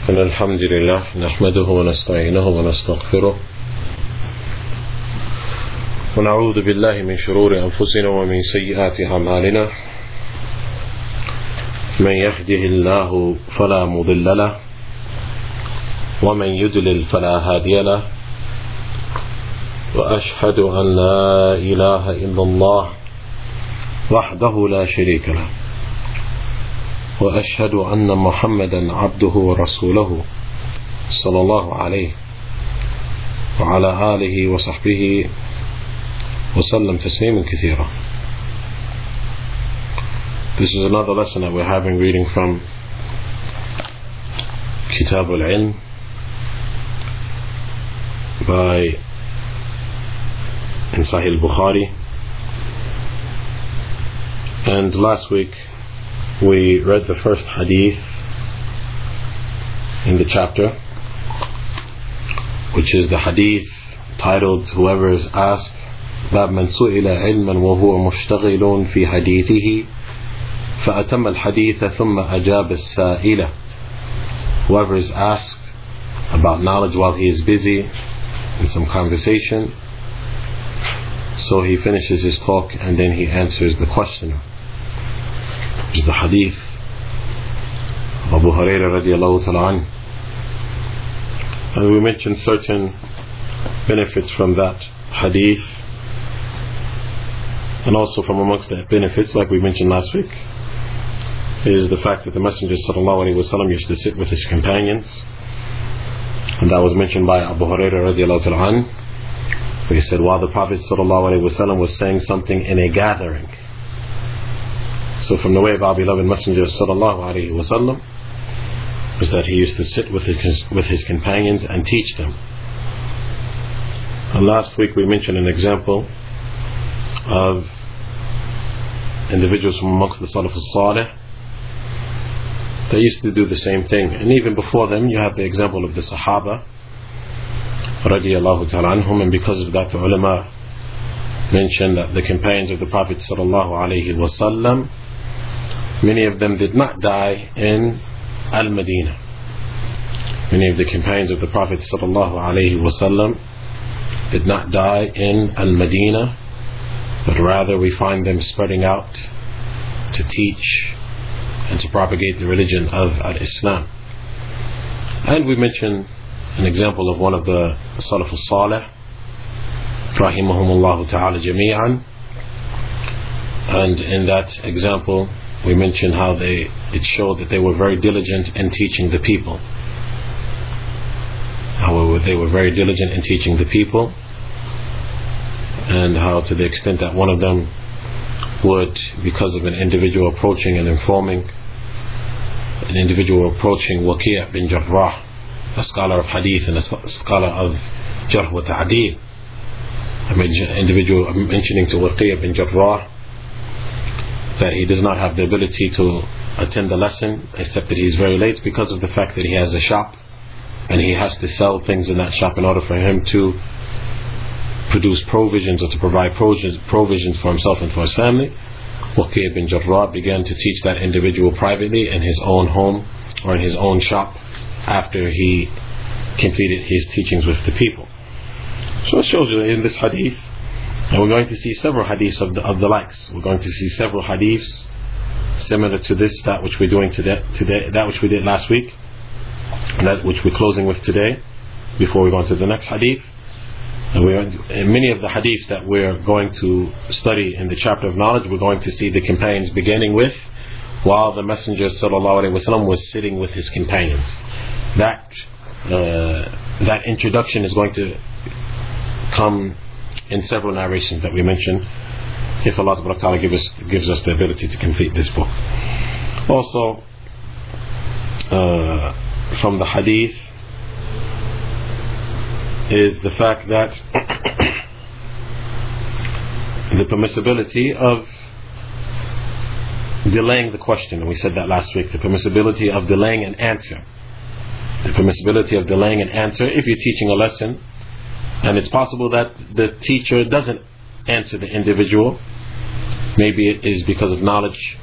إن الحمد لله نحمده ونستعينه ونستغفره ونعوذ بالله من شرور أنفسنا ومن سيئات أعمالنا من يهده الله فلا مضل له ومن يضلل فلا هادي له وأشهد أن لا إله إلا الله وحده لا شريك له وأشهد أن محمدا عبده ورسوله صلى الله عليه وعلى آله وصحبه وسلم تسليما كثيرا. This is another lesson that we're having reading from Kitab al-Ilm in Sahih al-Bukhari. And last week we read the first hadith in the chapter, which is the hadith titled "Whoever is asked باب من سئل علما وهو مشتغل في حديثه فأتم الحديث ثم أجاب السائلة." Whoever is asked about knowledge while he is busy in some conversation, so he finishes his talk and then he answers the questioner. Which is the hadith of Abu Hurairah radiallahu ta'ala anhu. And we mentioned certain benefits from that hadith, and also from amongst the benefits, like we mentioned last week, is the fact that the Messenger sallallahu alaihi wasallam used to sit with his companions, and that was mentioned by Abu Hurairah radiallahu ta'ala anhu. He said, while the Prophet sallallahu alaihi wasallam was saying something in a gathering. So from the way of our beloved Messenger sallallahu alaihi wasallam was that he used to sit with his companions and teach them. And last week we mentioned an example of individuals from amongst the Salaf al-Salih. They used to do the same thing, and even before them you have the example of the Sahaba radiyallahu ta'ala anhum, and because of that the ulama mentioned that the companions of the Prophet sallallahu alaihi wasallam, many of them did not die in Al-Madinah. Many of the companions of the Prophet sallallahu alaihi wasallam did not die in Al-Madinah, but rather we find them spreading out to teach and to propagate the religion of Al-Islam. And we mentioned an example of one of the Salaf al-Salih, rahimahumullah ta'ala jami'an, and in that example we mentioned how it showed that they were very diligent in teaching the people. How they were very diligent in teaching the people, and how to the extent that one of them would, because of an individual approaching and informing, an individual approaching Waqi' bin Jarrah, a scholar of hadith and a scholar of Jarh wa Ta'deel, an individual mentioning to Waqi' bin Jarrah that he does not have the ability to attend the lesson except that he is very late because of the fact that he has a shop and he has to sell things in that shop in order for him to produce provisions or to provide provisions for himself and for his family. Waqi' bin Jarrah began to teach that individual privately in his own home or in his own shop after he completed his teachings with the people. So it shows you in this hadith, and we're going to see several hadiths of the likes. We're going to see several hadiths similar to this, that which we're doing today, that which we did last week, and that which we're closing with today, before we go on to the next hadith. And in many of the hadiths that we're going to study in the chapter of knowledge, we're going to see the companions beginning with, while the Messenger sallallahu alaihi wasallam was sitting with his companions. That introduction is going to come in several narrations that we mentioned, if Allah subhanahu wa ta'ala gives us the ability to complete this book. Also, from the hadith is the fact that the permissibility of delaying the question, and we said that last week, the permissibility of delaying an answer. The permissibility of delaying an answer if you're teaching a lesson and it's possible that the teacher doesn't answer the individual. Maybe it is because of knowledge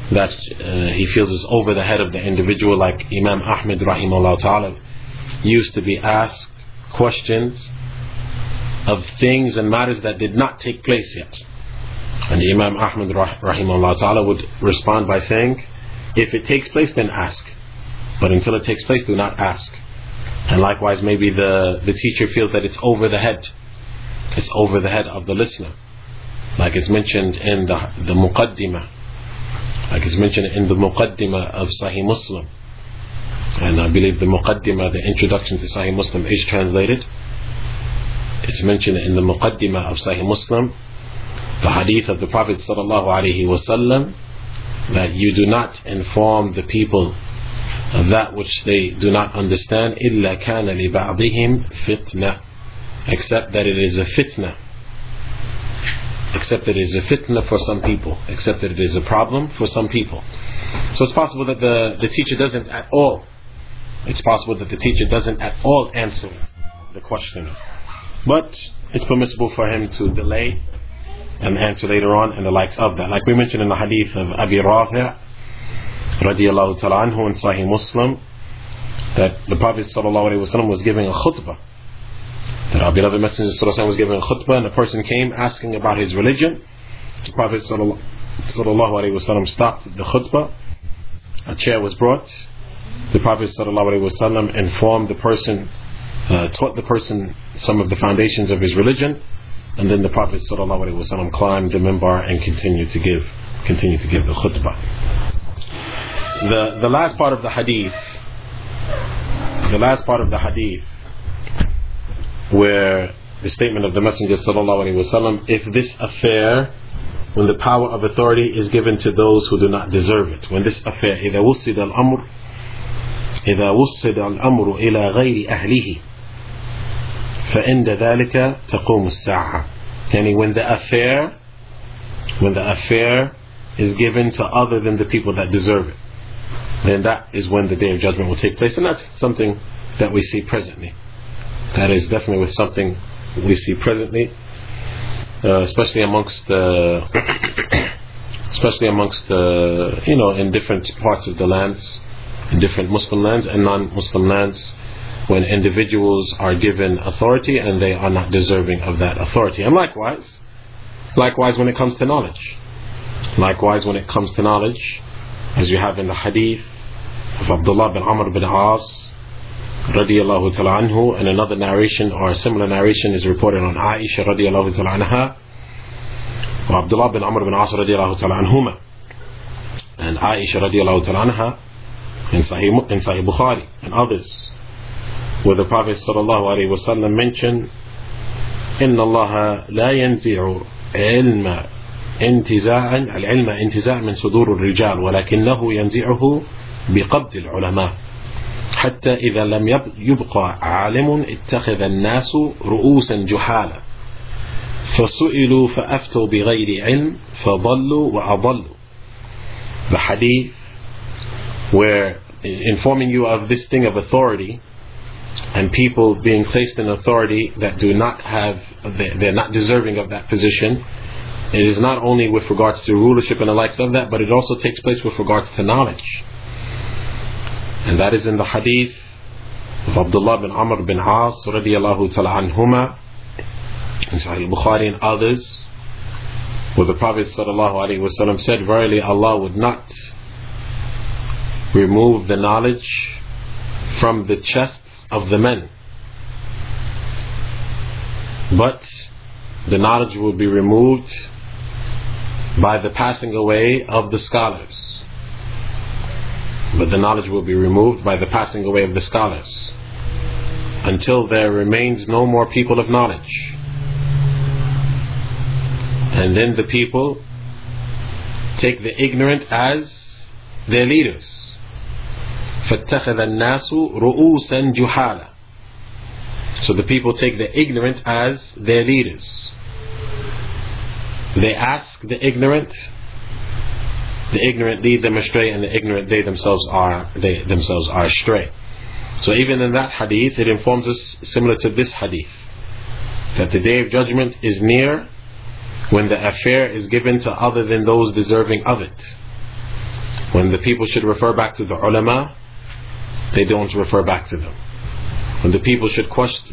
that he feels is over the head of the individual, like Imam Ahmed rahimahullah ta'ala used to be asked questions of things and matters that did not take place yet. And Imam Ahmed rahimahullah ta'ala would respond by saying, if it takes place, then ask. But until it takes place, do not ask. And likewise, maybe the teacher feels that it's over the head. It's over the head of the listener. Like it's mentioned in the Muqaddimah. Like it's mentioned in the Muqaddimah of Sahih Muslim. And I believe the Muqaddimah, the introduction to Sahih Muslim, is translated. It's mentioned in the Muqaddimah of Sahih Muslim, the hadith of the Prophet sallallahu alaihi wasallam, that you do not inform the people of that which they do not understand, إِلَّا كَانَ لِبَعْضِهِمْ فِتْنَةً, except that it is a fitna. Except that it is a fitna for some people. Except that it is a problem for some people. So it's possible that the teacher doesn't at all. It's possible that the teacher doesn't at all answer the question. But it's permissible for him to delay and answer later on and the likes of that. Like we mentioned in the hadith of Abi Rafi' radiyallahu ta'ala anhu in Sahih Muslim, that the Prophet sallallahu alaihi wasallam was giving a khutbah. That our beloved Messenger sallallahu alaihi wasallam was giving a khutbah, and a person came asking about his religion. The Prophet sallallahu alaihi wasallam stopped the khutbah. A chair was brought. The Prophet sallallahu alaihi wasallam informed the person, taught the person some of the foundations of his religion, and then the Prophet sallallahu alaihi wasallam climbed the minbar and continued to give the khutbah. The last part of the hadith, where the statement of the Messenger sallallahu alaihi wasallam, if this affair, when the power of authority is given to those who do not deserve it, when this affair, إذا وصل الأمر إلى غير أهله فعند ذلك تقوم الساعة. Yani when the affair is given to other than the people that deserve it, then that is when the Day of Judgment will take place. And that's something that we see presently. That is definitely something we see presently, especially amongst the in different parts of the lands, in different Muslim lands and non-Muslim lands, when individuals are given authority and they are not deserving of that authority. And likewise when it comes to knowledge. As you have in the hadith of Abdullah bin Amr bin As radiyallahu ta'ala anhu, and another narration or a similar narration is reported on Aisha radiyallahu ta'ala anha, or Abdullah bin Amr bin As radiyallahu ta'ala anhuma, and Aisha radiyallahu ta'ala anha in Sahih Bukhari and others, where the Prophet sallallahu alaihi wasallam mentioned, إن الله لا ينزع العلم انتزاع من صدور الرجال ولكنه ينزعه بقبض العلماء حتى إذا لم يبقى عالم اتخذ الناس رؤوسا جحالا فسئلوا فأفتوا بغير علم فضلوا وأضلوا. The hadith where informing you of this thing of authority and people being placed in authority that do not have, they're not deserving of that position. It is not only with regards to rulership and the likes of that, but it also takes place with regards to knowledge. And that is in the hadith of Abdullah bin Amr bin As radiyallahu ta'ala anhuma in Sahih Bukhari and others, where the Prophet sallallahu alaihi wasallam said, verily Allah would not remove the knowledge from the chests of the men, but the knowledge will be removed by the passing away of the scholars. But the knowledge will be removed by the passing away of the scholars, until there remains no more people of knowledge. And then the people take the ignorant as their leaders. فَاتَّخَذَ النَّاسُ رُؤُوسًا جُحَالًا. So the people take the ignorant as their leaders. They ask the ignorant lead them astray, and the ignorant they themselves are astray. So even in that hadith, it informs us similar to this hadith, that the Day of Judgment is near when the affair is given to other than those deserving of it. When the people should refer back to the ulama, they don't refer back to them. When the people should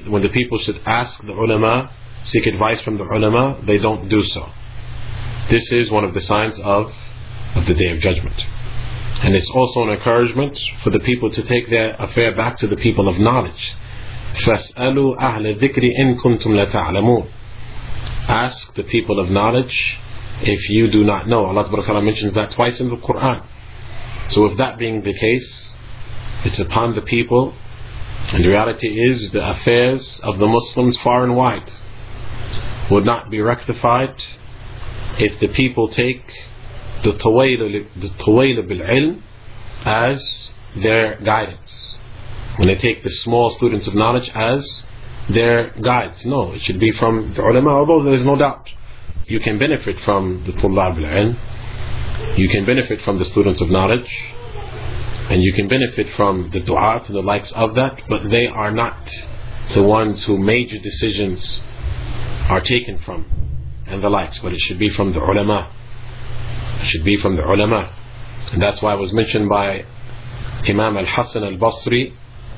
ask the ulama, seek advice from the ulama, they don't do so. This is one of the signs of the Day of Judgment. And it's also an encouragement for the people to take their affair back to the people of knowledge. فَاسْأَلُوا أَهْلَ الذِّكْرِ إِن كُنْتُمْ لَتَعْلَمُونَ. Ask the people of knowledge if you do not know. Allah Ta'ala mentions that twice in the Quran. So if that being the case, it's upon the people, and the reality is the affairs of the Muslims far and wide would not be rectified if the people take the tawayl bil-ilm as their guidance. When they take the small students of knowledge as their guides. No, it should be from the ulama, although there is no doubt you can benefit from the tullab al-ilm, you can benefit from the students of knowledge, and you can benefit from the du'at and the likes of that, but they are not the ones who major decisions are taken from and the likes, but it should be from the ulama. It should be from the ulama. And that's why it was mentioned by Imam al-Hasan al-Basri,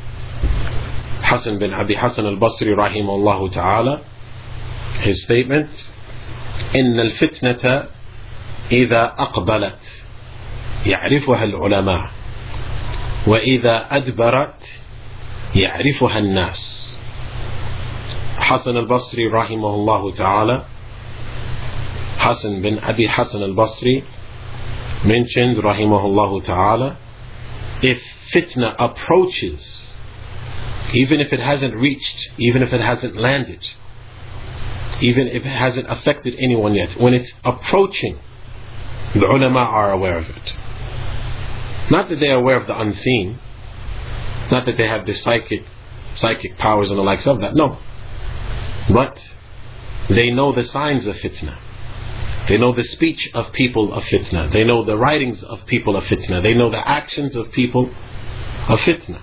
Hasan bin Abi Hasan al-Basri rahimahullah ta'ala, his statement, إن الفتنة إذا أقبلت يعرفها العلماء وإذا أدبرت يعرفها الناس. Hasan al-Basri rahimahullah ta'ala, Hasan bin Abi Hasan al-Basri mentioned rahimahullah ta'ala, if fitna approaches, even if it hasn't reached, even if it hasn't landed, even if it hasn't affected anyone yet, when it's approaching, the ulama are aware of it. Not that they are aware of the unseen, not that they have the psychic powers and the likes of that, no. But they know the signs of fitna. They know the speech of people of fitna. They know the writings of people of fitna. They know the actions of people of fitna.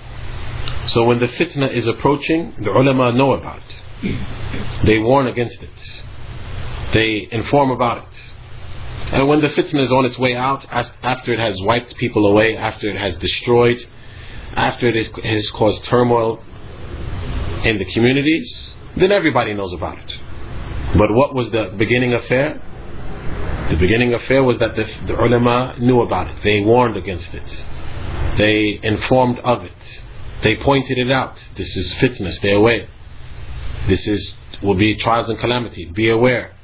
So when the fitna is approaching, the ulama know about it. They warn against it. They inform about it. And when the fitna is on its way out, after it has wiped people away, after it has destroyed, after it has caused turmoil in the communities, then everybody knows about it. But what was the beginning affair? The beginning affair was that the ulama knew about it. They warned against it. They informed of it. They pointed it out. This is fitna, stay away. This will be trials and calamity. Be aware.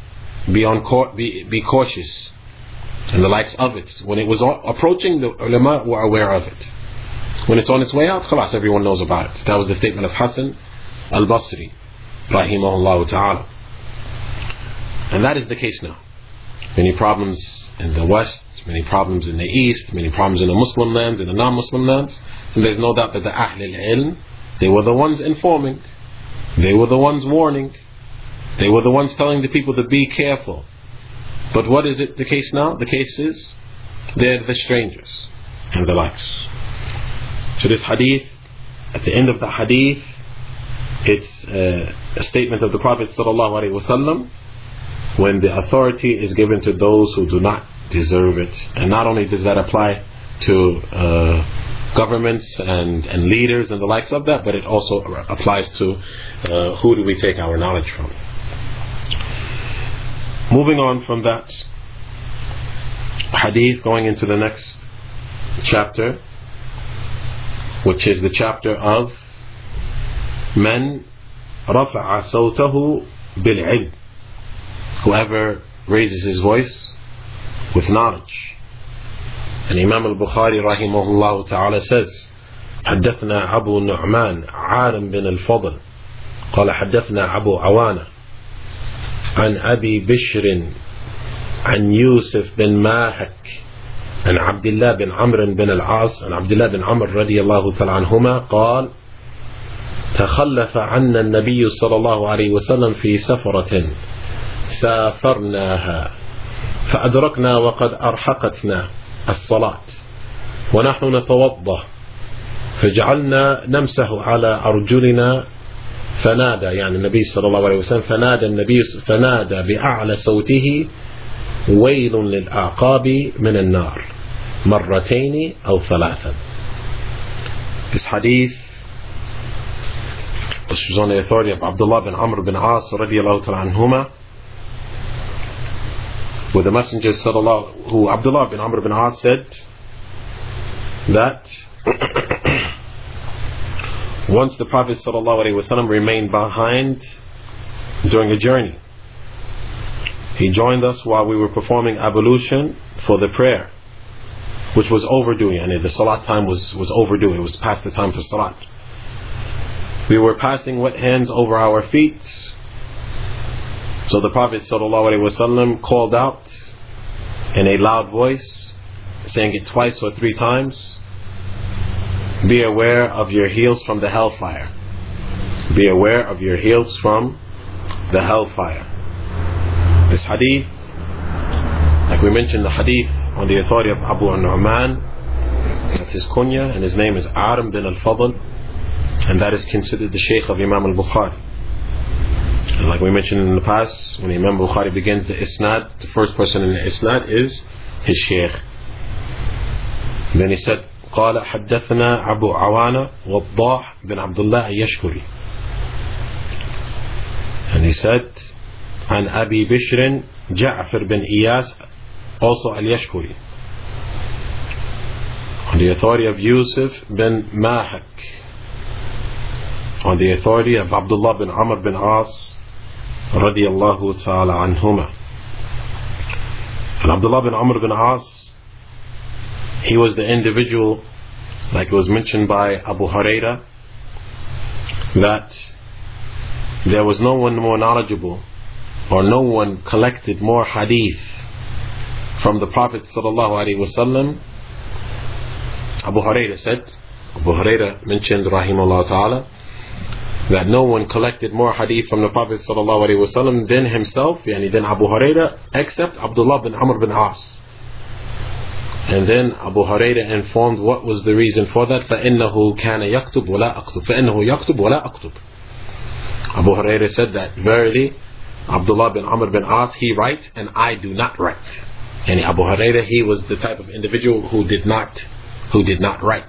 Be cautious. And the likes of it. When it was approaching, the ulama were aware of it. When it's on its way out, khalas, everyone knows about it. That was the statement of Hasan al-Basri rahimahullah ta'ala. And that is the case now. Many problems in the West, many problems in the East, many problems in the Muslim lands, in the non-Muslim lands. And there's no doubt that the Ahl al-Ilm, they were the ones informing. They were the ones warning. They were the ones telling the people to be careful. But what is it the case now? The case is, they're the strangers and the likes. So this hadith, at the end of the hadith, it's a statement of the Prophet ﷺ, when the authority is given to those who do not deserve it. And not only does that apply to governments and leaders and the likes of that, but it also applies to who do we take our knowledge from. Moving on from that hadith, going into the next chapter, which is the chapter of Man rafa'a sawtahu bil-ilm, whoever raises his voice with knowledge. And Imam al-Bukhari rahimahullah ta'ala says, حدثنا أبو النعمان عالم بن الفضل قال حدثنا أبو عوانة عن أبي بشر عن يوسف بن ماهك عن عبد الله بن عمرو بن العاص عن عبد الله بن عمرو رضي الله تعالى عنهما قال تخلف عنا النبي صلى الله عليه وسلم في سفرة سافرناها فأدركنا وقد أرحقتنا الصلاة ونحن نتوضأ فجعلنا نمسح على أرجلنا فنادى، يعني النبي صلى الله عليه وسلم فنادى بأعلى صوته ويل للأعقاب من النار. مرتين أو ثلاثا. This hadith, which was on the authority of Abdullah bin Amr bin As radiallahu ta'ala anhuma, where the Messenger who Abdullah bin Amr bin As said that once the Prophet ﷺ remained behind during a journey, he joined us while we were performing ablution for the prayer, which was overdue, and the salat time was overdue. It was past the time for salat. We were passing wet hands over our feet, so the Prophet ﷺ called out in a loud voice, saying it twice or three times, "Be aware of your heels from the hellfire. Be aware of your heels from the hellfire." This hadith, like we mentioned, the hadith on the authority of Abu Nu'man, that's his kunya, and his name is Arim bin al-Fadl, and that is considered the Shaykh of Imam al-Bukhari. And like we mentioned in the past, when Imam Bukhari begins the isnad, the first person in the isnad is his Shaykh. Then he said, قال حدثنا أبو عوانة وضاح بن عبد الله اليشكري. And he said, عن أبي بشر جعفر بن إياس, also al-Yashkuri, on the authority of Yusuf bin Mahak, on the authority of Abdullah bin Amr bin As radiyallahu ta'ala anhuma. And Abdullah bin Amr bin As, he was the individual, like it was mentioned by Abu Huraira, that there was no one more knowledgeable, or no one collected more hadith from the Prophet ﷺ. Abu Huraira said, Abu Huraira mentioned rahimahullah ta'ala, that no one collected more hadith from the Prophet ﷺ than himself, than Abu Huraira, except Abdullah bin Amr bin As. And then Abu Huraira informed what was the reason for that. فَإِنَّهُ كَانَ يَكْتُبْ وَلَا أَكْتُبْ فَإِنَّهُ يَكْتُبْ وَلَا أَكْتُبْ. Abu Huraira said that verily Abdullah bin Amr bin As, he writes and I do not write. And Abu Huraira, he was the type of individual who did not write.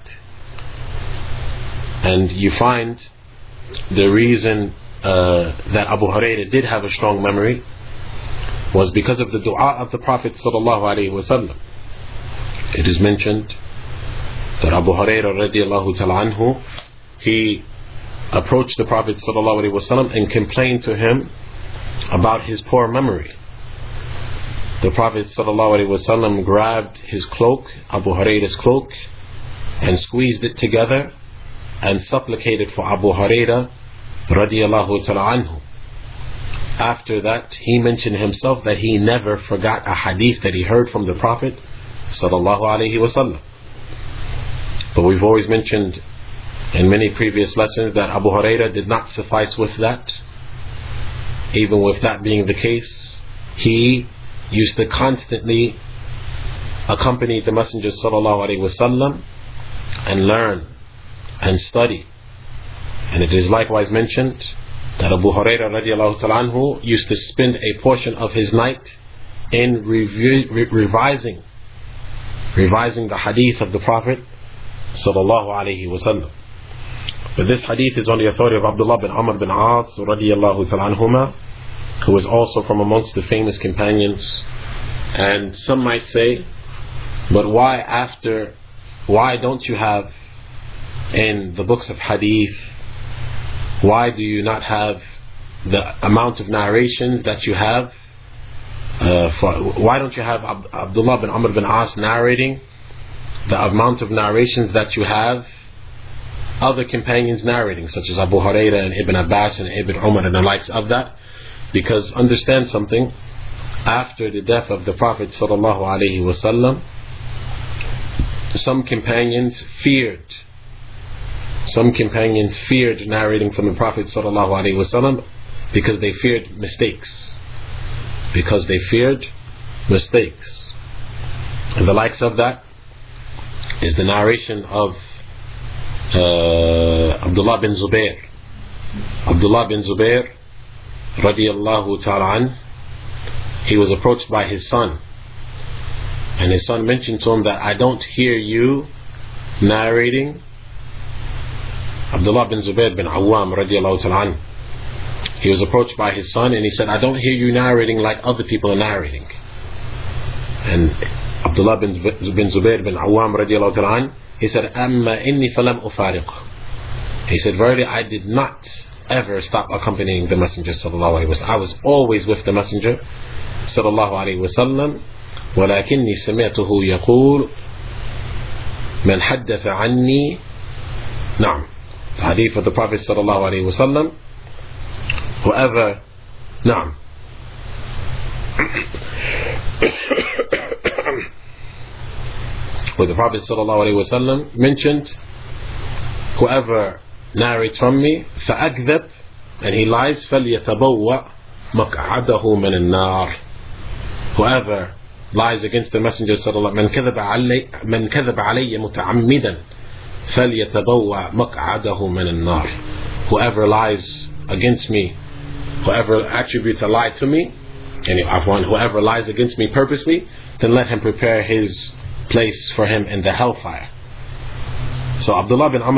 And you find the reason that Abu Huraira did have a strong memory was because of the dua of the Prophet ﷺ. It is mentioned that Abu Huraira radiallahu ta'ala anhu, he approached the Prophet ﷺ and complained to him about his poor memory. The Prophet ﷺ grabbed his cloak, Abu Huraira's cloak, and squeezed it together and supplicated for Abu Huraira radiallahu ta'ala anhu. After that, he mentioned himself that he never forgot a hadith that he heard from the Prophet sallallahu alaihi wasallam. But we've always mentioned in many previous lessons that Abu Huraira did not suffice with that. Even with that being the case, he used to constantly accompany the Messenger sallallahu alaihi wasallam and learn and study. And it is likewise mentioned that Abu Huraira radiallahu ta'ala anhu used to spend a portion of his night in revising the hadith of the Prophet sallallahu alaihi wasallam. But this hadith is on the authority of Abdullah bin Amr bin As radiallahu ta'ala anhuma, who was also from amongst the famous companions. And some might say, but why don't you have in the books of hadith, why do you not have the amount of narration that you have? Why don't you have Abdullah bin Amr bin As narrating the amount of narrations that you have other companions narrating, such as Abu Huraira and Ibn Abbas and Ibn Umar and the likes of that? Because understand something, after the death of the Prophet sallallahu alaihi wasallam, some companions feared narrating from the Prophet sallallahu alaihi wasallam because they feared mistakes. And the likes of that is the narration of Abdullah bin Zubair. Abdullah bin Zubair radiallahu ta'ala an, he was approached by his son And his son mentioned to him that I don't hear you narrating. Abdullah bin Zubayr bin Awam radiallahu ta'ala anhu, he was approached by his son and he said, I don't hear you narrating like other people are narrating. And Abdullah bin Zubayr bin Awam radiallahu ta'ala anhu, he said, Amma inni falam ufariq. He said, verily I did not ever stop accompanying the Messenger sallallahu alayhi wa sallam. I was always with the Messenger sallallahu alayhi wa sallam. ولكني سمعته يقول من حدث عني. نعم, the hadith of the Prophet sallallahu alayhi wa sallam, whoever, نعم, where the Prophet sallallahu alayhi wa sallam mentioned, whoever narrates from me فأكذب, and he lies, فليتبوأ مقعده من النار. Whoever lies against the Messenger sallallahu alaihi wasallam, من كذب علي متعمدا فليتبوأ مقعده من النار. Whoever lies against me, whoever attributes a lie to me, and whoever lies against me purposely, then let him prepare his place for him in the hellfire. So Abdullah bin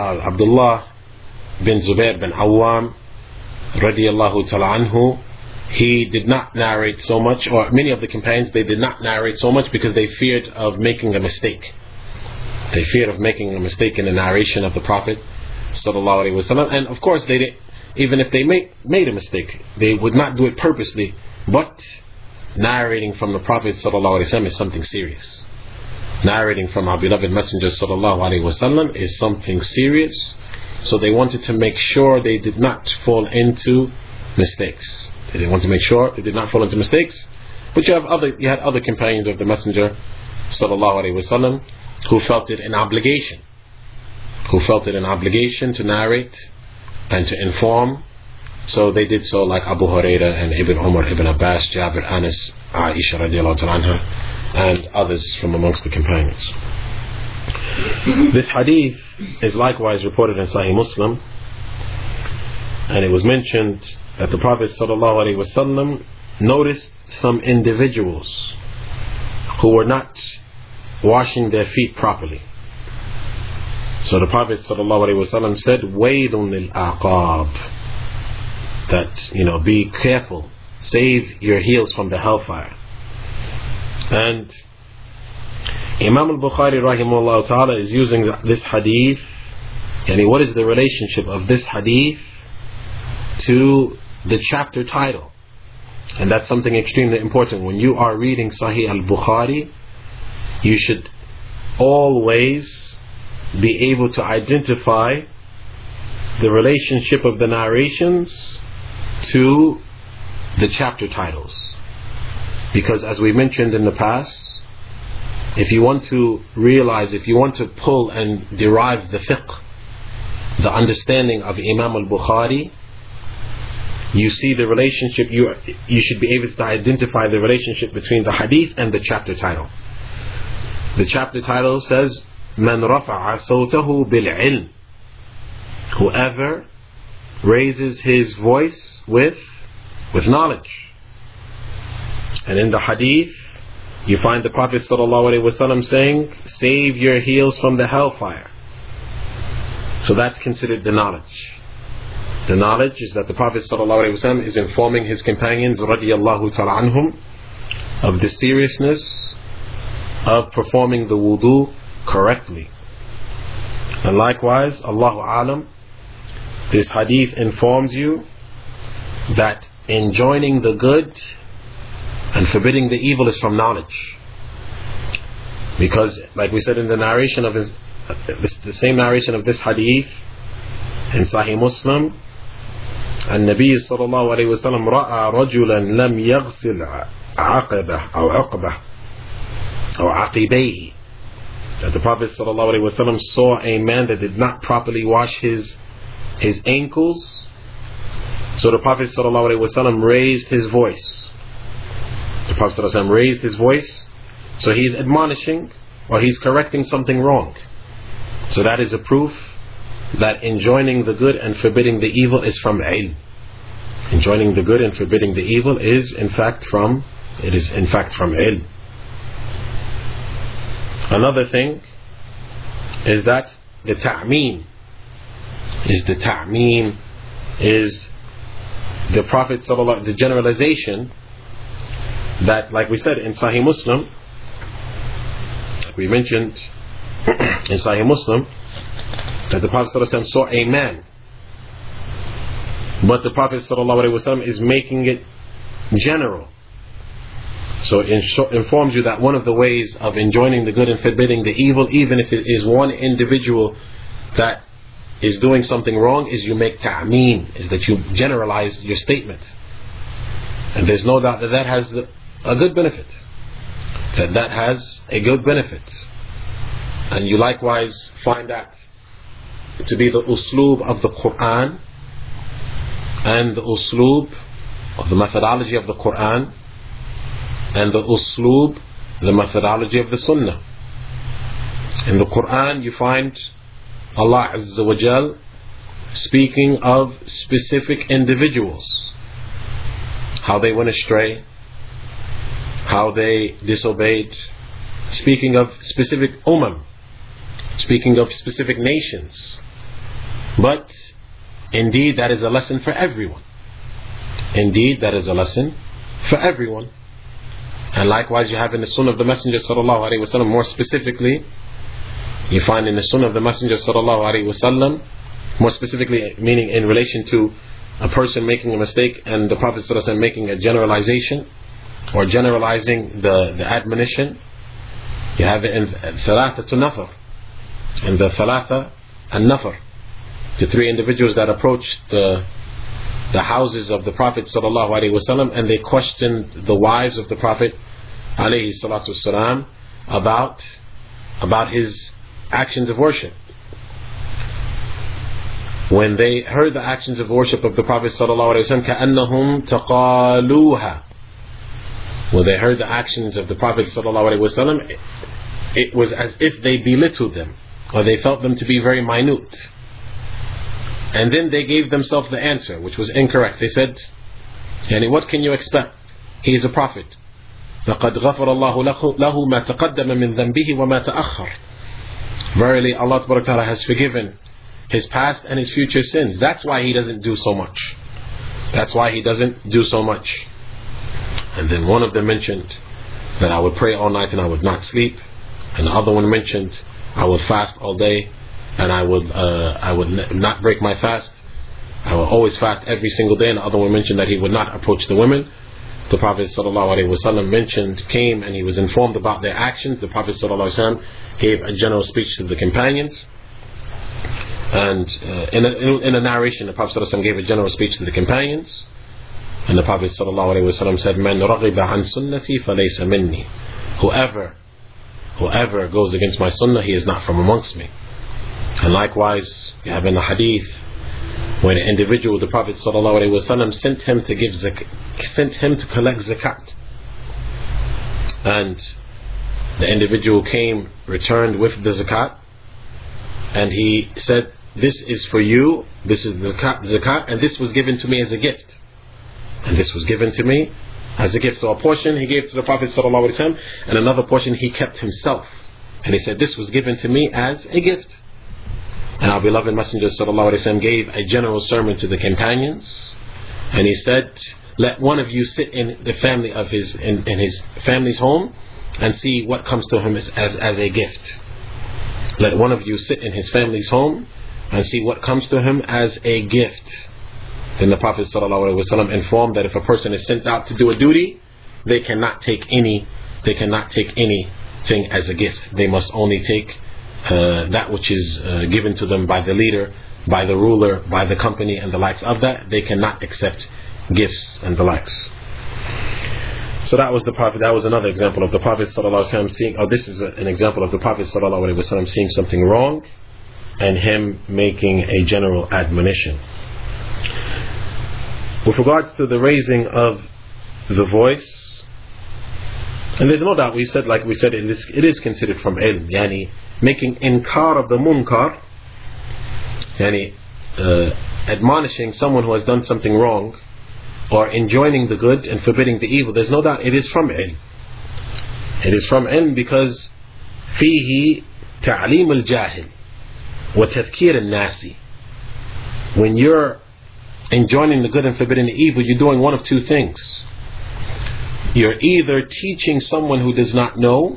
Zubayr bin Awam radiyallahu ta'ala anhu, he did not narrate so much, or many of the companions, they did not narrate so much because they feared of making a mistake. They feared of making a mistake in the narration of the Prophet sallallahu alaihi wasallam. And of course, even if they made a mistake, they would not do it purposely. But narrating from the Prophet sallallahu alaihi wasallam is something serious. Narrating from our beloved Messenger sallallahu alaihi wasallam is something serious. So they wanted to make sure they did not fall into mistakes. They want to make sure they did not fall into mistakes. But you had other companions of the Messenger sallallahu alaihi wasallam who felt it an obligation, to narrate and to inform. So they did so, like Abu Huraira and Ibn Umar, Ibn Abbas, Jabir, Anas, Aisha radiallahu ta'ala anha, and others from amongst the companions. This hadith is likewise reported in Sahih Muslim, and it was mentioned that the Prophet sallallahu alaihi wasallam noticed some individuals who were not washing their feet properly. So the Prophet sallallahu alaihi wasallam said, "Waylun lil aqab," that be careful, save your heels from the hellfire. And Imam al-Bukhari rahimahullah ta'ala is using this hadith. What is the relationship of this hadith to the chapter title? And that's something extremely important. When you are reading Sahih al-Bukhari, you should always be able to identify the relationship of the narrations to the chapter titles. Because as we mentioned in the past, if you want to pull and derive the fiqh, the understanding of Imam al-Bukhari, you see the relationship, you should be able to identify the relationship between the hadith and the chapter title. The chapter title says, "Man rafa'a sawtahu bil-ilm," whoever raises his voice with knowledge. And in the hadith, you find the Prophet ﷺ saying, "Save your heels from the hellfire." So that's considered the knowledge. The knowledge is that the Prophet ﷺ is informing his companions radiyallahu ta'ala anhum of the seriousness of performing the wudu correctly. And likewise, Allahu Alam, this hadith informs you that enjoining the good and forbidding the evil is from knowledge. Because, like we said in the narration of the same narration of this hadith in Sahih Muslim, النبي صلى الله عليه وسلم رأى رجلا لم يغسل عقبه أو عقبيه, that the Prophet صلى الله عليه وسلم saw a man that did not properly wash his ankles. So the Prophet صلى الله عليه وسلم raised his voice. The Prophet صلى الله عليه وسلم raised his voice. So he's admonishing, or he's correcting something wrong. So that is a proof that enjoining the good and forbidding the evil is from ilm. Enjoining the good and forbidding the evil is in fact from ilm. Another thing is that the ta'meen is the Prophet ﷺ, the generalization that, like we said in Sahih Muslim, like we mentioned in Sahih Muslim, that the Prophet ﷺ saw a man, but the Prophet ﷺ is making it general. So it informs you that one of the ways of enjoining the good and forbidding the evil, even if it is one individual that is doing something wrong, is you make ta'meen, is that you generalize your statement. And there's no doubt that that has a good benefit. That has a good benefit. And you likewise find that to be the usloob of the Quran, and the usloob of the methodology of the Quran, and the usloob, the methodology of the Sunnah. In the Quran you find Allah Azza wa Jal speaking of specific individuals, how they went astray, how they disobeyed, speaking of specific speaking of specific nations. But indeed that is a lesson for everyone. Indeed that is a lesson for everyone. And likewise you have in the Sunnah of the Messenger sallallahu alaihi wasallam, more specifically you find in the Sunnah of the Messenger sallallahu alaihi wasallam, more specifically meaning in relation to a person making a mistake and the Prophet sallallahu alaihi wasallam making a generalization or generalizing the admonition. You have it in Thalatha to Nafar, in the Thalatha and Nafar, the three individuals that approached the houses of the Prophet sallallahu alaihi wasallam, and they questioned the wives of the Prophet alayhi salatu wasalam about his actions of worship. When they heard the actions of worship of the Prophet sallallahu alaihi wasallam, كأنهم تقالوها, when they heard the actions of the Prophet sallallahu alaihi wasallam, it was as if they belittled them, or they felt them to be very minute. And then they gave themselves the answer, which was incorrect. They said, what can you expect? He is a prophet. لَقَدْ غَفَرَ اللَّهُ لَهُ مَا تَقَدَّمَ مِنْ ذَنْبِهِ وَمَا تَأَخَّرَ. Verily Allah Ta'ala has forgiven his past and his future sins. That's why he doesn't do so much. That's why he doesn't do so much. And then one of them mentioned that I would pray all night and I would not sleep. And the other one mentioned I would fast all day and I would not break my fast. I will always fast every single day. And the other one mentioned that he would not approach the women. The Prophet ﷺ came and he was informed about their actions. The Prophet ﷺ gave a general speech to the companions. And in a narration, the Prophet ﷺ gave a general speech to the companions. And the Prophet ﷺ said, "Man raghiba an sunnati falaysa minni." Whoever goes against my sunnah, he is not from amongst me. And likewise, you have in the hadith, when an individual, the Prophet ﷺ sent him to collect zakat, and the individual came, returned with the zakat, and he said, "This is for you, this is the zakat, and this was given to me as a gift." And this was given to me as a gift. So a portion he gave to the Prophet ﷺ, and another portion he kept himself. And he said, "This was given to me as a gift." And our beloved Messenger ﷺ gave a general sermon to the companions, and he said, "Let one of you sit in the family of his family's home and see what comes to him as a gift." Let one of you sit in his family's home and see what comes to him as a gift. Then the Prophet ﷺ informed that if a person is sent out to do a duty, they cannot take anything as a gift. They must only take that which is given to them by the leader, by the ruler, by the company, and the likes of that. They cannot accept gifts and the likes. So that was the Prophet. That was another example of the Prophet ﷺ seeing, or this is an example of the Prophet ﷺ seeing something wrong and him making a general admonition. With regards to the raising of the voice, and there's no doubt, like we said, it is considered from ilm, yani making inkar of the munkar, yani admonishing someone who has done something wrong, or enjoining the good and forbidding the evil. There's no doubt it is from ilm. It is from ilm because فيه تعليم الجاهل وتذكير الناس. When you're enjoining the good and forbidding the evil, you're doing one of two things. You're either teaching someone who does not know,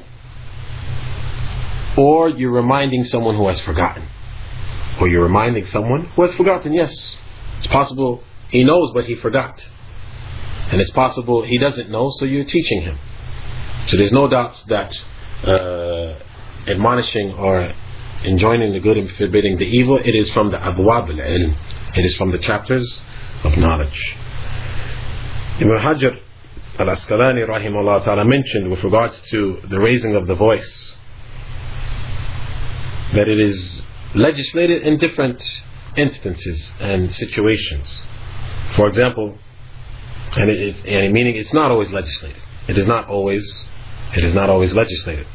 or you're reminding someone who has forgotten. Or you're reminding someone who has forgotten, yes. It's possible he knows but he forgot. And it's possible he doesn't know, so you're teaching him. So there's no doubt that admonishing or enjoining the good and forbidding the evil, it is from the abwab al-ilm. It is from the chapters of knowledge. Ibn Hajar al-Asqalani rahimahullah ta'ala mentioned with regards to the raising of the voice that it is legislated in different instances and situations. For example, and meaning it's not always legislated. It is not always legislated.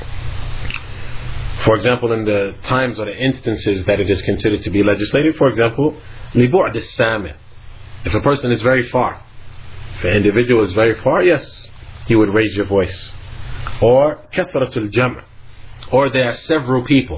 For example, in the times or the instances that it is considered to be legislated, for example, لِبُعْدِ السَّامِعِ. If a person is very far, if an individual is very far, yes, you would raise your voice. Or كَثْرَةُ الْجَمْعِ. Or there are several people.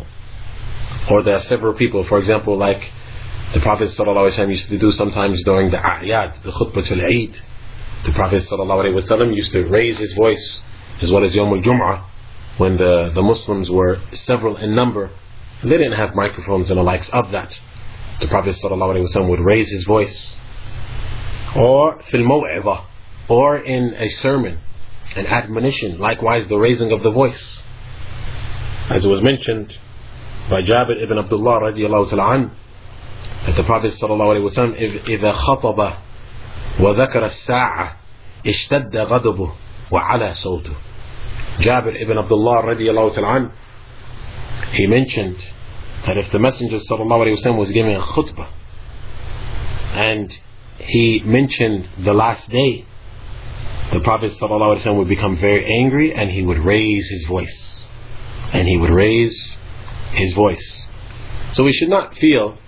For example, like the Prophet ﷺ used to do sometimes during the a'yad, the khutbatul Eid. The Prophet ﷺ used to raise his voice, as well as Yawm al-Jum'ah, when the Muslims were several in number. And they didn't have microphones and the likes of that. The Prophet ﷺ would raise his voice. Or fil maw'idha, or in a sermon, an admonition, likewise the raising of the voice. As it was mentioned by Jabir ibn Abdullah radiallahu ta'ala an, that the Prophet ﷺ, إِذَا خَطَبَ وَذَكَرَ السَّاعَةِ اشْتَدَّ غَضَبُهُ وَعَلَى صَوْتُهُ. Jabir ibn Abdullah radiallahu ta'ala an, he mentioned that if the Messenger ﷺ was giving a khutbah and he mentioned the last day, the Prophet ﷺ would become very angry and he would raise his voice. So we should not feel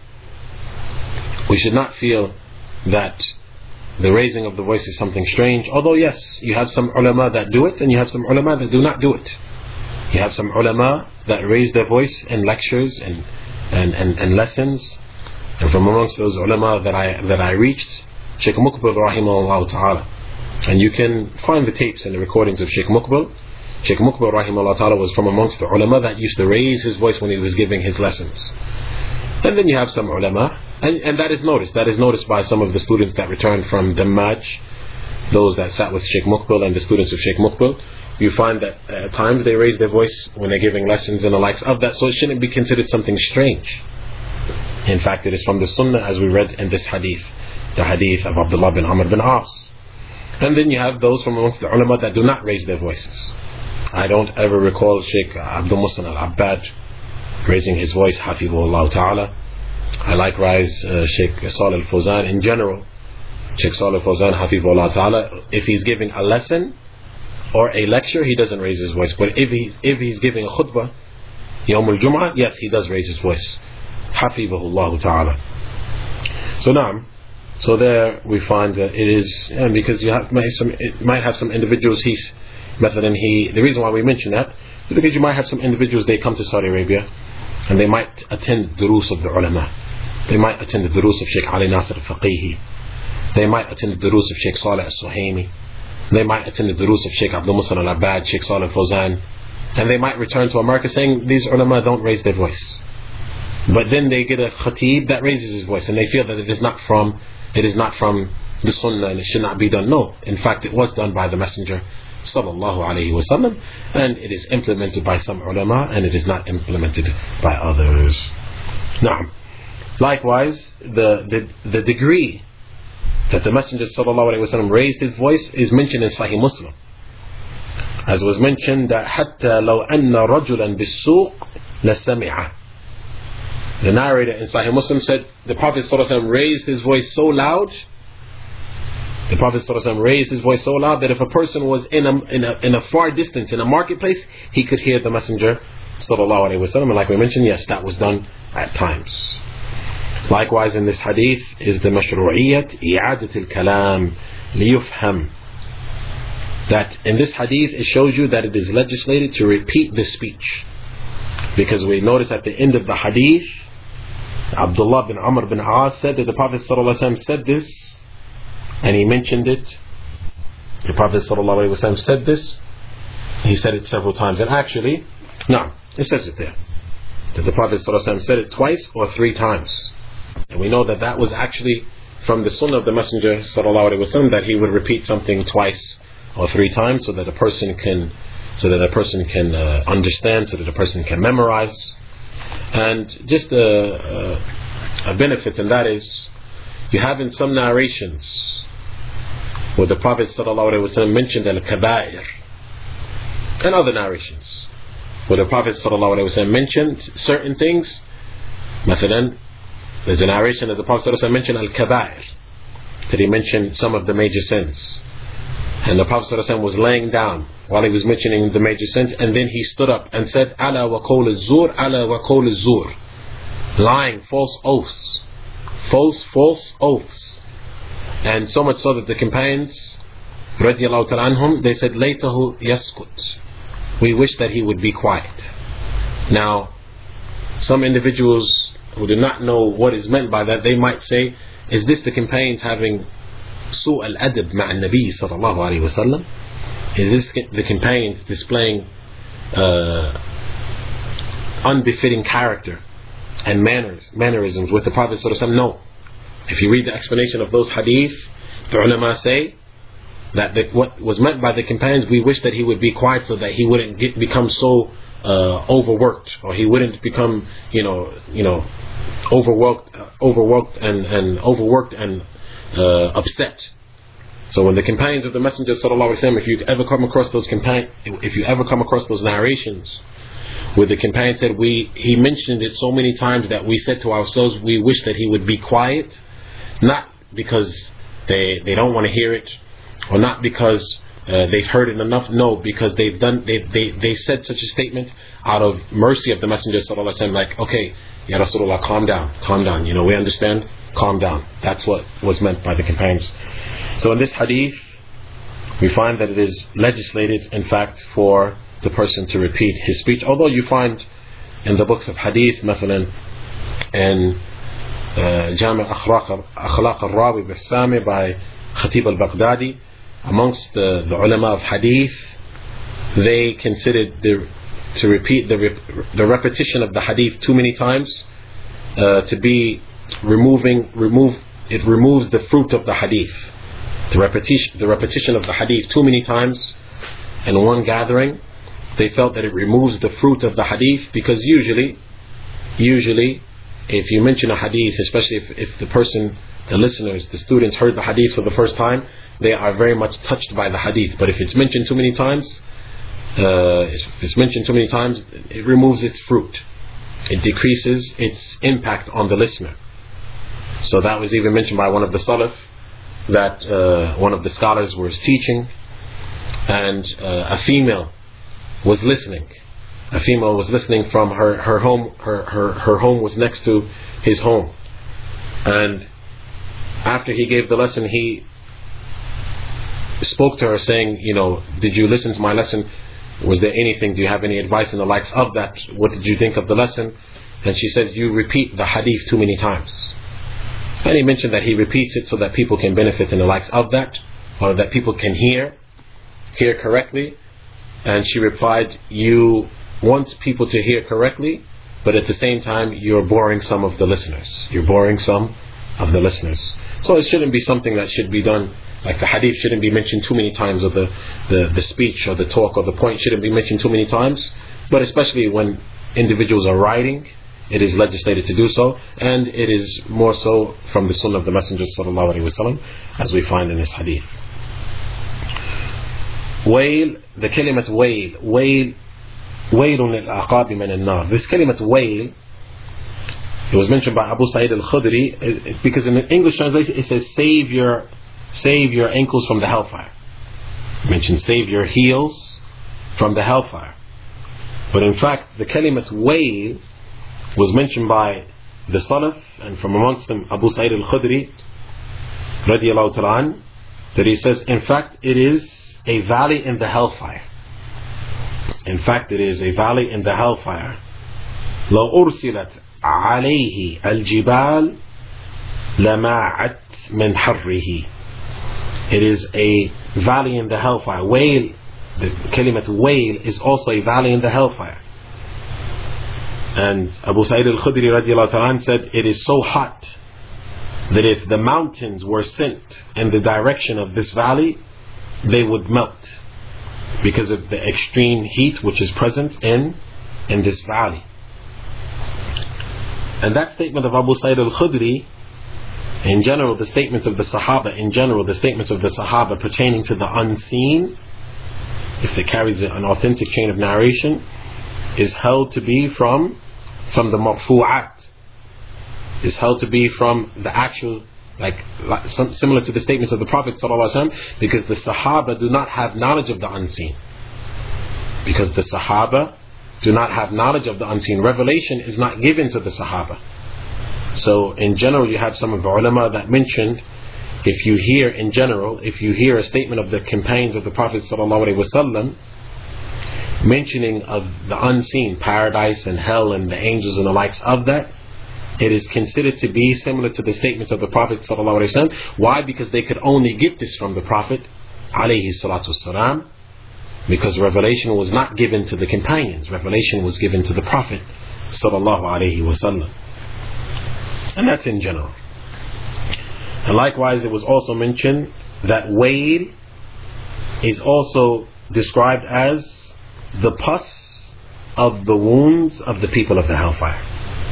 that the raising of the voice is something strange. Although yes, you have some ulama that do it and you have some ulama that do not do it. You have some ulama that raise their voice in lectures and lessons. And from amongst those ulama that I reached, Sheikh Muqbil rahimahullah ta'ala. And you can find the tapes and the recordings of Sheikh Muqbil. Sheikh Muqbil rahimahullah ta'ala was from amongst the ulama that used to raise his voice when he was giving his lessons. And then you have some ulama, and that is noticed by some of the students that returned from Dammaj, those that sat with Sheikh Muqbil and the students of Sheikh Muqbil. You find that at times they raise their voice when they're giving lessons and the likes of that, so it shouldn't be considered something strange. In fact, it is from the Sunnah, as we read in this hadith, the hadith of Abdullah bin Amr bin As. And then you have those from amongst the ulama that do not raise their voices. I don't ever recall Sheikh Abdul Muhsin al-Abbad raising his voice, hafidhullah ta'ala. I likewise Sheikh Salih al-Fawzan in general. Sheikh Salih al-Fawzan, hafidhullah ta'ala, if he's giving a lesson or a lecture, he doesn't raise his voice. But if he's giving a khutbah, Yawm al-Jum'ah, yes, he does raise his voice. Hafidhullah ta'ala. So there we find that it is, and because it might have some individuals, the reason why we mention that is because you might have some individuals, they come to Saudi Arabia and they might attend the durus of the ulama. They might attend the durus of Sheikh Ali Nasir al-Faqihi. They might attend the durus of Sheikh Salih al-Suhaimi. They might attend the durus of Sheikh Abdul Muhsin al-Abbad, Sheikh Salih al-Fawzan. And they might return to America saying these ulama don't raise their voice. But then they get a khatib that raises his voice and they feel that it is not from the sunnah and it should not be done. No, in fact it was done by the Messenger sallallahu alayhi wa sallam, and it is implemented by some ulama and it is not implemented by others. Now, likewise, the degree that the Messenger sallallahu alayhi wa sallam raised his voice is mentioned in Sahih Muslim. As was mentioned, that حتى لو أن رجلا بالسوق لسمعه. The narrator in Sahih Muslim said the Prophet ﷺ raised his voice so loud. The Prophet ﷺ raised his voice so loud that if a person was in a far distance in a marketplace, he could hear the Messenger sallallahu alaihi wasallam. And like we mentioned, yes, that was done at times. Likewise, in this hadith is the mashru'iyyat i'adat al-kalam liyufham. That in this hadith it shows you that it is legislated to repeat the speech. Because we notice at the end of the hadith, Abdullah bin Amr bin As said that the Prophet ﷺ said this, and he mentioned it. The Prophet ﷺ said this, he said it several times. And actually, no, it says it there, that the Prophet ﷺ said it twice or 3 times. And we know that that was actually from the sunnah of the Messenger ﷺ, that he would repeat something twice or 3 times so that a person can understand, so that a person can memorize. And just a benefit, and that is, you have in some narrations where the Prophet ﷺ mentioned al-kaba'ir, and other narrations where the Prophet ﷺ mentioned certain things. Mathalan, there's a narration that the Prophet ﷺ mentioned al-kaba'ir, that he mentioned some of the major sins. And the Prophet ﷺ was laying down while he was mentioning the major sins, and then he stood up and said, ala wa qawl az-zur, ala wa qawl az-zur, lying, false oaths, false oaths. And so much so that the companions, radiallahu ta'ala anhum, they said, laytahu yaskut, we wish that he would be quiet. Now, some individuals who do not know what is meant by that, they might say, is this the companions having su' al-adab ma'a al-nabi sallallahu alayhi wa sallam? Is this the companions displaying unbefitting character and mannerisms with the Prophet sallallahu alayhi wa sallam? No. If you read the explanation of those hadith, the ulama say that what was meant by the companions, we wish that he would be quiet so that he wouldn't become so overworked, or he wouldn't become overworked and upset. So when the companions of the Messenger sallallahu alaihi wasallam, if you ever come across those narrations where the companion said, he mentioned it so many times that we said to ourselves, we wish that he would be quiet, not because they don't want to hear it, or not because they've heard it enough. No, because they said such a statement out of mercy of the Messenger sallallahu alaihi wasallam, like, okay, Ya Rasulullah, calm down, we understand, calm down. That's what was meant by the companions. So in this hadith, we find that it is legislated, in fact, for the person to repeat his speech. Although you find in the books of hadith, مثلا, in Jami' Akhlaq al-Rawi bil-Sami by Khatib al-Baghdadi, amongst the ulama of hadith, they considered to repeat the repetition of the hadith too many times to be it removes the fruit of the hadith. The repetition of the hadith too many times in one gathering, they felt that it removes the fruit of the hadith, because usually if you mention a hadith, especially if the listeners, the students heard the hadith for the first time, they are very much touched by the hadith. But if it's mentioned too many times, it removes its fruit. It decreases its impact on the listener. So that was even mentioned by one of the Salaf, that one of the scholars was teaching, and a female was listening. A female was listening from her home. Her home was next to his home. And after he gave the lesson, he spoke to her saying, did you listen to my lesson? Was there anything, do you have any advice and the likes of that? What did you think of the lesson? And she said, you repeat the hadith too many times. And he mentioned that he repeats it so that people can benefit in the likes of that, or that people can hear correctly. And she replied, you want people to hear correctly, but at the same time you're boring some of the listeners. So it shouldn't be something that should be done, like the hadith shouldn't be mentioned too many times, or the speech or the talk or the point shouldn't be mentioned too many times. But especially when individuals are writing, it is legislated to do so, and it is more so from the sunnah of the Messenger sallallahu alaihi wasallam, as we find in this hadith. Wail, the kalimat wailun lil-aqabi min al-nar. This kalimat wail, it was mentioned by Abu Sa'id al-Khudri, because in the English translation it says save your ankles from the hellfire. It mentions save your heels from the hellfire. But in fact, the kalimat wail was mentioned by the Salaf, and from amongst them Abu Sa'id al-Khudri radiallahu ta'ala an, that he says, in fact, it is a valley in the hellfire. In fact, it is a valley in the hellfire. لو أرسلت عليه الجبال لماعت من حره. It is a valley in the hellfire. Whale, the kalimat whale is also a valley in the hellfire. And Abu Sa'id al-Khudri radiallahu ta'ala said, it is so hot that if the mountains were sent in the direction of this valley, they would melt because of the extreme heat which is present in this valley. And that statement of Abu Sa'id al-Khudri, in general, the statements of the Sahaba, in general, the statements of the Sahaba pertaining to the unseen, if it carries an authentic chain of narration, is held to be from the marfu'at, is held to be from the actual, similar to the statements of the Prophet ﷺ, because the Sahaba do not have knowledge of the unseen. Because the Sahaba do not have knowledge of the unseen. Revelation is not given to the Sahaba. So in general, you have some of the ulama that mentioned, if you hear a statement of the companions of the Prophet ﷺ mentioning of the unseen, paradise and hell and the angels and the likes of that, it is considered to be similar to the statements of the Prophet ﷺ. Why? Because they could only get this from the Prophet ﷺ, because revelation was not given to the companions. Revelation was given to the Prophet ﷺ. And that's in general. And likewise, it was also mentioned that whale is also described as the pus of the wounds of the people of the hellfire.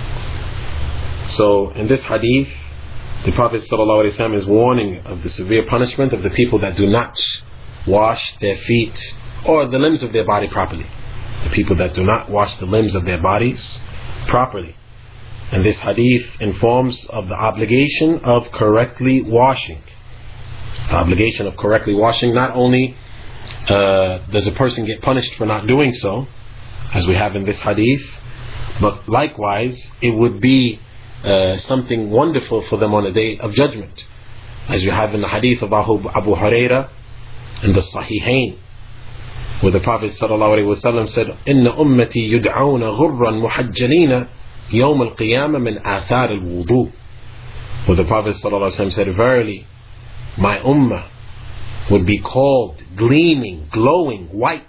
So in this hadith, the Prophet ﷺ is warning of the severe punishment of the people that do not wash their feet or the limbs of their body properly. The people that do not wash the limbs of their bodies properly. And this hadith informs of the obligation of correctly washing. The obligation of correctly washing. Not only does a person get punished for not doing so, as we have in this hadith, but likewise it would be something wonderful for them on the day of judgment, as we have in the hadith of Abu Hurairah in the Sahihain, where the Prophet ﷺ said, "Inna ummati yud'awna ghurran muhajjalina yawm al-qiyamah min athar al-wudu." Where the Prophet ﷺ said, verily, my ummah would be called gleaming, glowing, white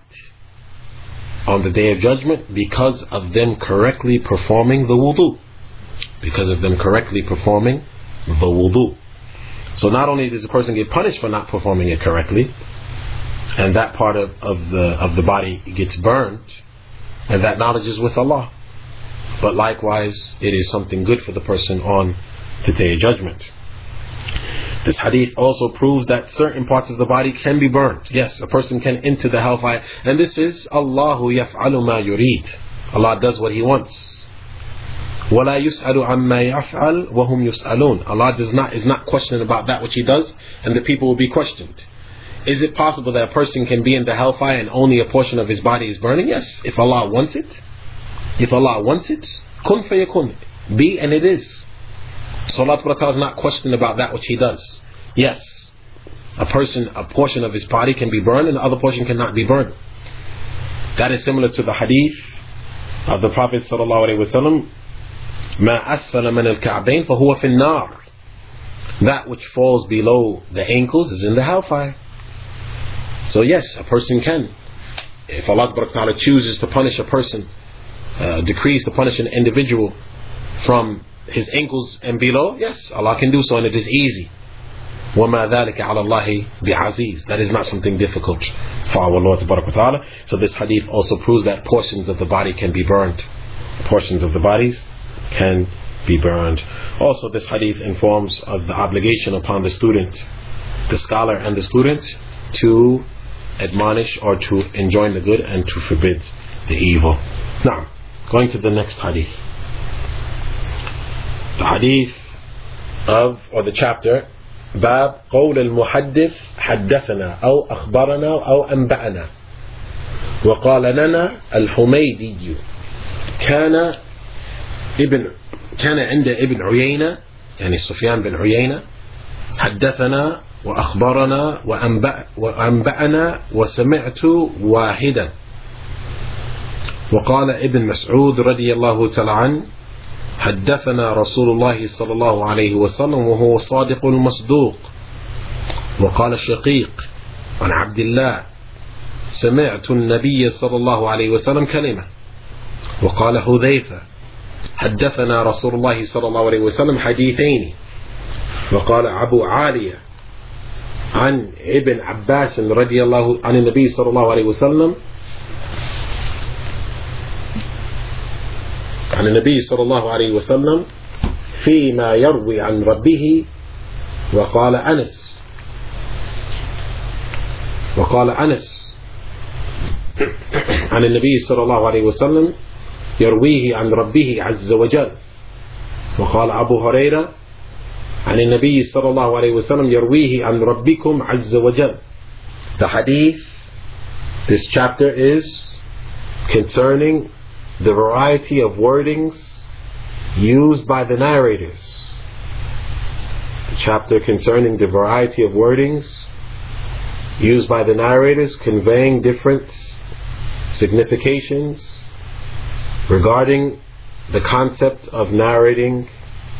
on the day of judgment because of them correctly performing the wudu. Because of them correctly performing the wudu. So not only does a person get punished for not performing it correctly, and that part of the body gets burned, and that knowledge is with Allah, but likewise it is something good for the person on the day of judgment. This hadith also proves that certain parts of the body can be burned. Yes, a person can enter the hellfire, and this is Allahu yaf'alu ma yurid. Allah does what He wants. وَلَا يُسْأَلُ عَمَّا يَفْعَلُ وَهُمْ يُسْأَلُونَ. Allah is not questioned about that which He does, and the people will be questioned. Is it possible that a person can be in the hellfire and only a portion of his body is burning? Yes, if Allah wants it. If Allah wants it, kun fayakun. Be, and it is. So Allah is not questioned about that which He does. Yes, a portion of his body can be burned and the other portion cannot be burned. That is similar to the hadith of the Prophet ﷺ, مَا أَسْفَلَ مِنَ الْكَعْبَيْنِ فَهُوَ فِي النَّارِ. That which falls below the ankles is in the hellfire. So yes, a person can. If Allah chooses to punish a person, decrees to punish an individual from his ankles and below, yes, Allah can do so, and it is easy. وَمَا ذَلِكَ عَلَى اللَّهِ بِعَزِيزٍ. That is not something difficult for our Lord Ta'ala. So this hadith also proves that portions of the body can be burned. Portions of the bodies can be burned. Also, this hadith informs of the obligation upon the student, the scholar and the student, to admonish or to enjoin the good and to forbid the evil. Now, going to the next hadith. The hadith or the chapter, باب قول المحدث حدثنا أو أخبرنا أو أنبأنا وقال لنا الحميدي كان عند ابن عيينة، يعني سفيان بن عيينة، حدثنا وأخبرنا وأنبأنا وسمعت واحدا. وقال ابن مسعود رضي الله تعالى عنه حدثنا رسول الله صلى الله عليه وسلم وهو الصادق المصدوق. وقال الشقيق عن عبد الله سمعت النبي صلى الله عليه وسلم كلمة. وقال حذيفة حدثنا رسول الله صلى الله عليه وسلم حديثين. وقال أبو عالية عن ابن عباس رضي الله عن النبي صلى الله عليه وسلم عن النبي صلى الله عليه وسلم فيما يروي عن ربه. وقال أنس عن النبي صلى الله عليه وسلم يرويه عن ربه عز وجل. وقال أبو هريرة عن النبي صلى الله عليه وسلم يرويه عن ربكم عز وجل. The hadith, this chapter is concerning the variety of wordings used by the narrators. The chapter concerning the variety of wordings used by the narrators conveying different significations regarding the concept of narrating.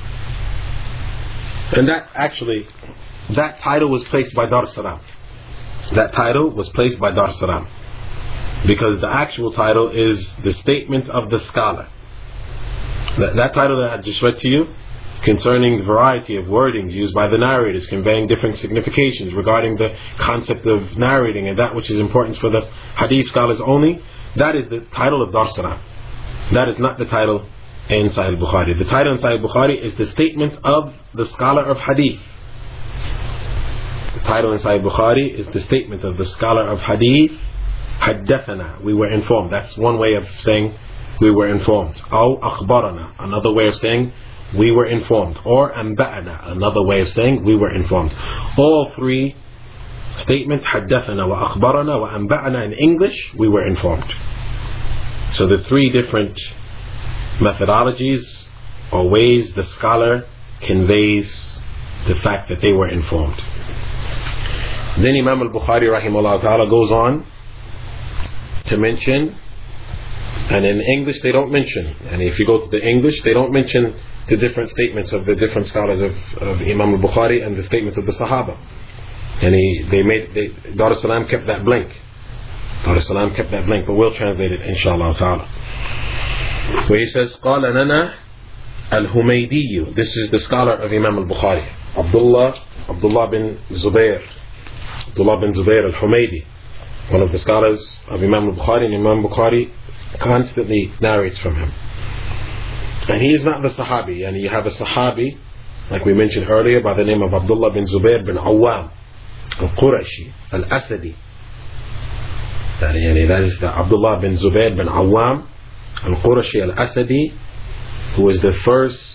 And that title was placed by Dar Salam. That title was placed by Dar Salam because the actual title is the statement of the scholar. That title that I just read to you, concerning the variety of wordings used by the narrators conveying different significations regarding the concept of narrating and that which is important for the hadith scholars only, that is the title of Dar Salam. That is not the title in Sahih Bukhari. The title in Sahih Bukhari is the statement of the scholar of hadith. The title in Sahih Bukhari is the statement of the scholar of hadith. Haddathana, we were informed. That's one way of saying we were informed. Aw akhbarana, another way of saying we were informed. Or anba'ana, another way of saying we were informed. All three statements, haddathana wa akhbarana wa anba'ana, in English, we were informed. So the three different methodologies or ways the scholar conveys the fact that they were informed. Then Imam al-Bukhari rahimahullah ta'ala goes on to mention, and in English they don't mention, and if you go to the English they don't mention the different statements of the different scholars of Imam al-Bukhari and the statements of the Sahaba. And Dar es-Salaam kept that blank. Dar es-Salaam kept that blank, but we'll translate it inshallah ta'ala. Where he says, قال لنا الحميدي, this is the scholar of Imam al-Bukhari, Abdullah bin Zubair al-Humaydi, one of the scholars of Imam al-Bukhari, and Imam al-Bukhari constantly narrates from him. And he is not the Sahabi, and you have a Sahabi, like we mentioned earlier, by the name of Abdullah bin Zubair bin Awam al-Qurashi al-Asadi. That is the Abdullah bin Zubair bin Awam al-Qurashi al-Asadi, who was the first